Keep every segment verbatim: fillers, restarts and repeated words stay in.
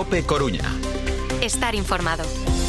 COPE Coruña. Estar informado.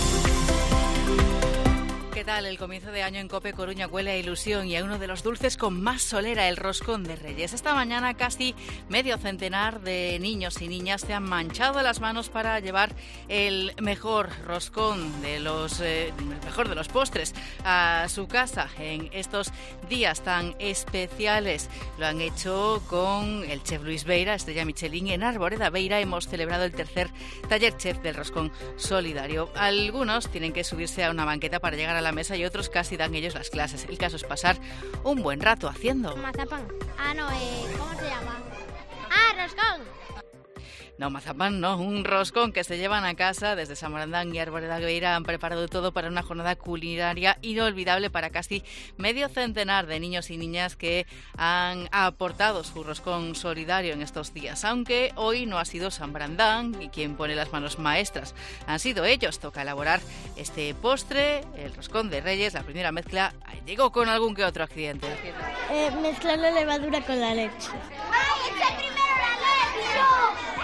¿Qué tal? El comienzo de año en COPE Coruña huele a ilusión y a uno de los dulces con más solera, el roscón de Reyes. Esta mañana casi medio centenar de niños y niñas se han manchado las manos para llevar el mejor roscón de los eh, el mejor de los postres a su casa en estos días tan especiales. Lo han hecho con el chef Luis Beira, estrella Michelin. En Arboreda Beira hemos celebrado el tercer taller chef del roscón solidario. Algunos tienen que subirse a una banqueta para llegar a la mesa y otros casi dan ellos las clases. El caso es pasar un buen rato haciendo. Mazapán. Ah, no, eh, ¿cómo se llama? Ah, roscón. No, mazapán no, un roscón que se llevan a casa. Desde Sambrandán y Arboreda Beira han preparado todo para una jornada culinaria inolvidable para casi medio centenar de niños y niñas que han aportado su roscón solidario en estos días. Aunque hoy no ha sido Sambrandán y quien pone las manos maestras, han sido ellos. Toca elaborar este postre, el roscón de Reyes. La primera mezcla llegó con algún que otro accidente. Eh, mezclar la levadura con la leche. ¡Ay, eché primero la leche! ¡No!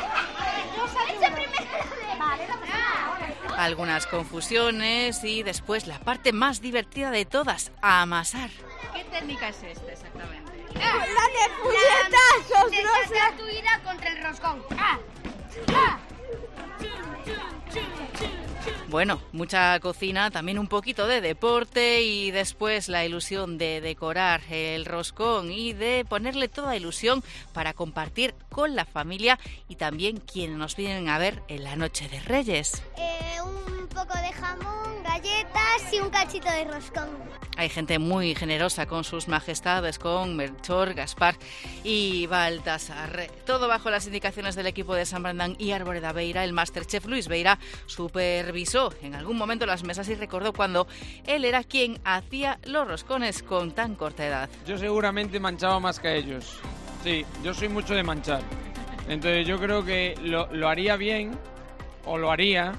Algunas confusiones y después la parte más divertida de todas, a amasar. ¿Qué técnica es esta exactamente? ¡Ah! ¡La de puñetazos! La gratuita contra el roscón. ¡Ah! ¡Ah! Bueno, mucha cocina, también un poquito de deporte y después la ilusión de decorar el roscón y de ponerle toda ilusión para compartir con la familia y también quienes nos vienen a ver en la noche de Reyes. Eh, un poco de jamón, galletas y un cachito de roscón. Hay gente muy generosa con sus majestades, con Melchor, Gaspar y Baltasar. Todo bajo las indicaciones del equipo de Sambrandán y Arboreda Beira. El Masterchef Luis Beira supervisó en algún momento las mesas y recordó cuando él era quien hacía los roscones con tan corta edad. Yo seguramente manchaba más que ellos. Sí, yo soy mucho de manchar. Entonces yo creo que lo, lo haría bien, o lo haría.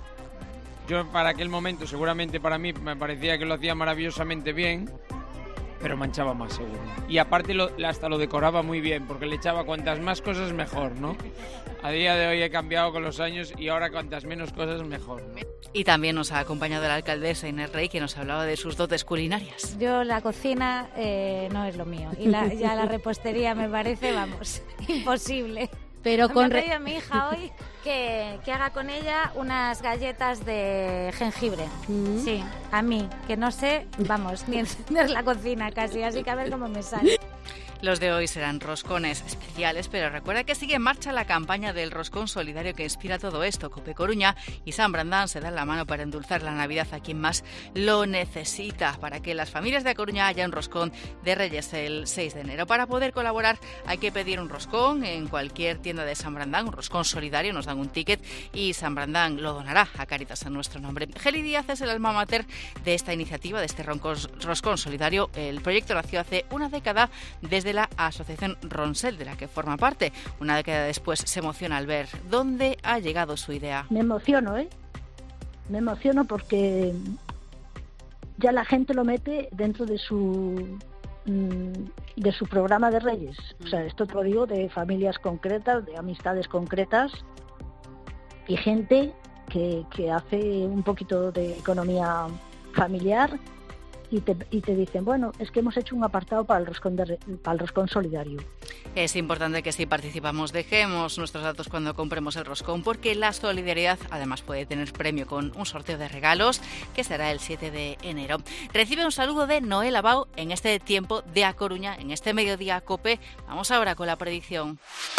Yo para aquel momento, seguramente para mí, me parecía que lo hacía maravillosamente bien, pero manchaba más seguro. Y aparte lo, hasta lo decoraba muy bien, porque le echaba cuantas más cosas mejor, ¿no? A día de hoy he cambiado con los años y ahora cuantas menos cosas mejor, ¿no? Y también nos ha acompañado la alcaldesa Inés Rey, que nos hablaba de sus dotes culinarias. Yo la cocina eh, no es lo mío, y la, ya la repostería me parece, vamos, imposible. Pero me con ha re... pedido mi hija hoy que, que haga con ella unas galletas de jengibre. Mm. Sí, a mí, que no sé, vamos, ni encender la cocina casi, así que a ver cómo me sale. Los de hoy serán roscones especiales, pero recuerda que sigue en marcha la campaña del roscón solidario que inspira todo esto. COPE Coruña y Sambrandán se dan la mano para endulzar la Navidad a quien más lo necesita, para que las familias de A Coruña haya un roscón de Reyes el seis de enero. Para poder colaborar hay que pedir un roscón en cualquier tienda de Sambrandán, un roscón solidario, nos dan un ticket y Sambrandán lo donará a Cáritas a nuestro nombre. Geli Díaz es el alma mater de esta iniciativa, de este roscón solidario. El proyecto nació hace una década desde la Asociación Ronsel, de la que forma parte. Una década después se emociona al ver dónde ha llegado su idea. Me emociono, ¿eh? Me emociono porque ya la gente lo mete dentro de su de su programa de Reyes. O sea, esto te lo digo de familias concretas, de amistades concretas y gente que, que hace un poquito de economía familiar. Y te, y te dicen, bueno, es que hemos hecho un apartado para el roscón de, para el roscón solidario. Es importante que si participamos dejemos nuestros datos cuando compremos el roscón, porque la solidaridad además puede tener premio con un sorteo de regalos que será el siete de enero. Recibe un saludo de Noel Abau en este tiempo de A Coruña, en este mediodía COPE. Vamos ahora con la predicción.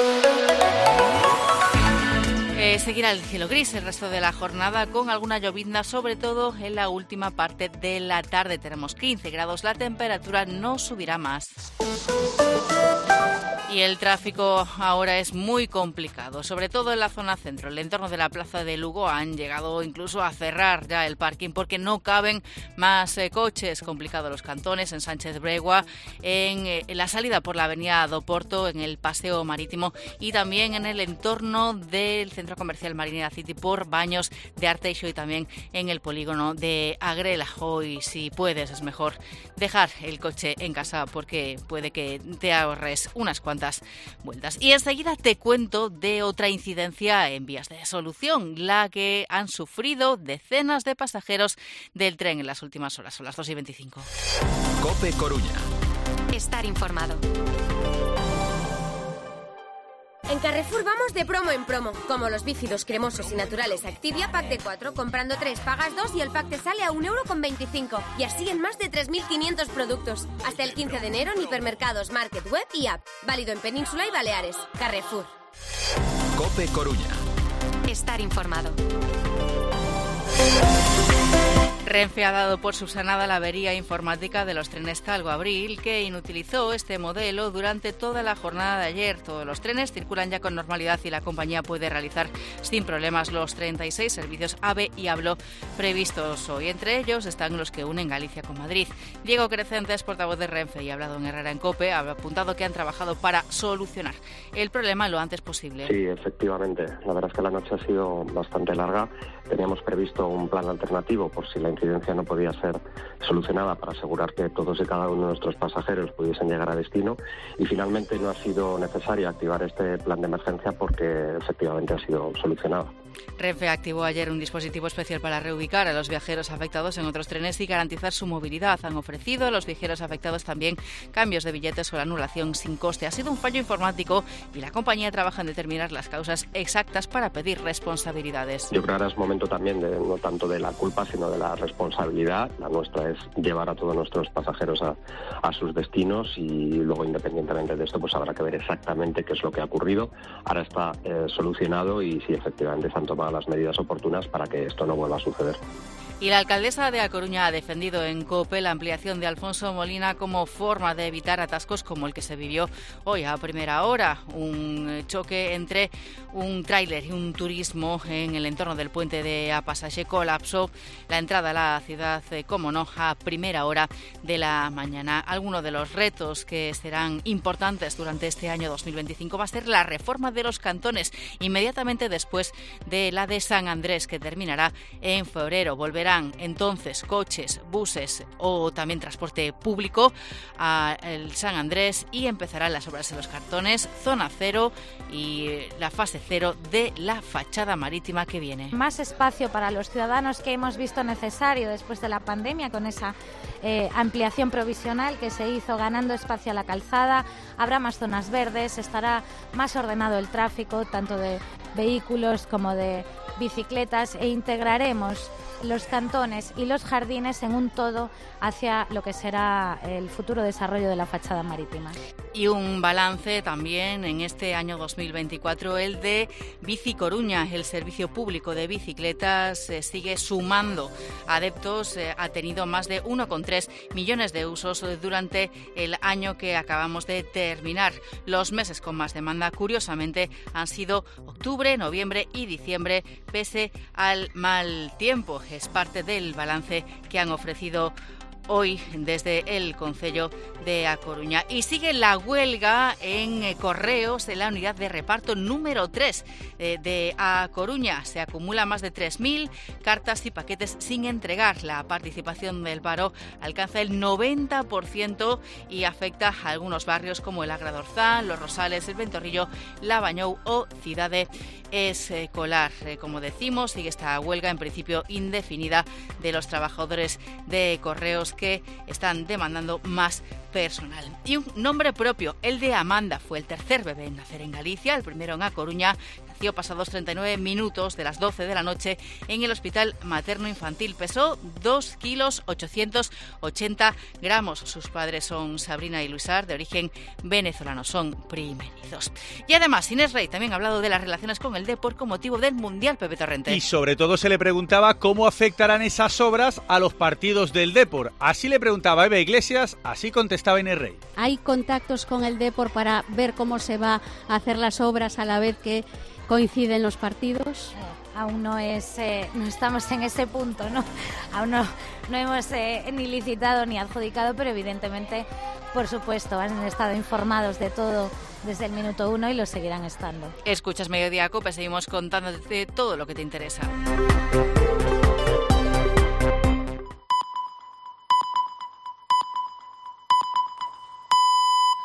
Eh, seguirá el cielo gris el resto de la jornada con alguna llovizna, sobre todo en la última parte de la tarde. Tenemos quince grados, la temperatura no subirá más. Y el tráfico ahora es muy complicado, sobre todo en la zona centro. El entorno de la plaza de Lugo han llegado incluso a cerrar ya el parking porque no caben más eh, coches. Complicado los cantones, en Sánchez Bregua, en, eh, en la salida por la avenida do Porto, en el paseo marítimo y también en el entorno del centro comercial Marinera City por Baños de Arteixo y también en el polígono de Agrela. Hoy, si puedes, es mejor dejar el coche en casa porque puede que te ahorres unas cuantas ochocientas vueltas. Y enseguida te cuento de otra incidencia en vías de solución, la que han sufrido decenas de pasajeros del tren en las últimas horas. Son las dos y veinticinco. COPE Coruña. Estar informado. En Carrefour vamos de promo en promo, como los bífidos cremosos y naturales Activia pack de cuatro, comprando tres pagas dos y el pack te sale a un euro con veinticinco. Y así en más de tres mil quinientos productos. Hasta el quince de enero en hipermercados, market, web y app. Válido en Península y Baleares. Carrefour. COPE Coruña. Estar informado. Renfe ha dado por subsanada la avería informática de los trenes Talgo-Abril, que inutilizó este modelo durante toda la jornada de ayer. Todos los trenes circulan ya con normalidad y la compañía puede realizar sin problemas los treinta y seis servicios AVE y ABLO previstos hoy. Entre ellos están los que unen Galicia con Madrid. Diego Crecentes, portavoz de Renfe y ha hablado en Herrera en COPE, ha apuntado que han trabajado para solucionar el problema lo antes posible. Sí, efectivamente. La verdad es que la noche ha sido bastante larga. Teníamos previsto un plan alternativo por si la incidencia no podía ser solucionada, para asegurar que todos y cada uno de nuestros pasajeros pudiesen llegar a destino, y finalmente no ha sido necesario activar este plan de emergencia porque efectivamente ha sido solucionado. Renfe activó ayer un dispositivo especial para reubicar a los viajeros afectados en otros trenes y garantizar su movilidad. Han ofrecido a los viajeros afectados también cambios de billetes o la anulación sin coste. Ha sido un fallo informático y la compañía trabaja en determinar las causas exactas para pedir responsabilidades. Yo creo que ahora es momento también de, no tanto de la culpa, sino de la responsabilidad. La nuestra es llevar a todos nuestros pasajeros a, a sus destinos, y luego, independientemente de esto, pues habrá que ver exactamente qué es lo que ha ocurrido. Ahora está eh, solucionado y sí, efectivamente se han tomado las medidas oportunas para que esto no vuelva a suceder. Y la alcaldesa de A Coruña ha defendido en COPE la ampliación de Alfonso Molina como forma de evitar atascos como el que se vivió hoy a primera hora. Un choque entre un tráiler y un turismo en el entorno del puente de Apasaje colapsó la entrada a la ciudad, eh, como no, a primera hora de la mañana. Algunos de los retos que serán importantes durante este año dos mil veinticinco va a ser la reforma de los cantones, inmediatamente después de la de San Andrés, que terminará en febrero. Volverá entonces coches, buses o también transporte público a el San Andrés y empezarán las obras en los cantones, zona cero y la fase cero de la fachada marítima que viene. Más espacio para los ciudadanos que hemos visto necesario después de la pandemia, con esa eh, ampliación provisional que se hizo, ganando espacio a la calzada. Habrá más zonas verdes, estará más ordenado el tráfico, tanto de vehículos como de bicicletas, e integraremos los cantones y los jardines en un todo hacia lo que será el futuro desarrollo de la fachada marítima. Y un balance también en este año dos mil veinticuatro, el de Bici Coruña. El servicio público de bicicletas eh, sigue sumando adeptos, eh, ha tenido más de uno coma tres millones de usos durante el año que acabamos de terminar. Los meses con más demanda, curiosamente, han sido octubre, noviembre y diciembre, pese al mal tiempo. Es parte del balance que han ofrecido hoy desde el Concello de A Coruña. Y sigue la huelga en eh, Correos de la unidad de reparto número tres eh, de A Coruña. Se acumulan más de tres mil cartas y paquetes sin entregar. La participación del paro alcanza el noventa por ciento y afecta a algunos barrios como el Agradorzán, Los Rosales, el Ventorrillo, Lavañou o Cidade Escolar. Eh, como decimos, sigue esta huelga en principio indefinida de los trabajadores de Correos, que están demandando más personal. Y un nombre propio, el de Amanda, fue el tercer bebé en nacer en Galicia, el primero en A Coruña. Nació pasados treinta y nueve minutos de las doce de la noche en el Hospital Materno Infantil. Pesó dos kilos ochocientos ochenta gramos. Sus padres son Sabrina y Luisar, de origen venezolano, son primerizos. Y además, Inés Rey también ha hablado de las relaciones con el Depor con motivo del Mundial, Pepe Torrente. Y sobre todo se le preguntaba cómo afectarán esas obras a los partidos del Depor. Así le preguntaba Eva Iglesias, así contestaba Inés Rey. ¿Hay contactos con el Depor para ver cómo se va a hacer las obras a la vez que coinciden los partidos? Eh, aún no es, eh, no estamos en ese punto, ¿no? Aún no, no hemos eh, ni licitado ni adjudicado, pero evidentemente, por supuesto, han estado informados de todo desde el minuto uno y lo seguirán estando. Escuchas Mediodía Cope, seguimos contándote todo lo que te interesa.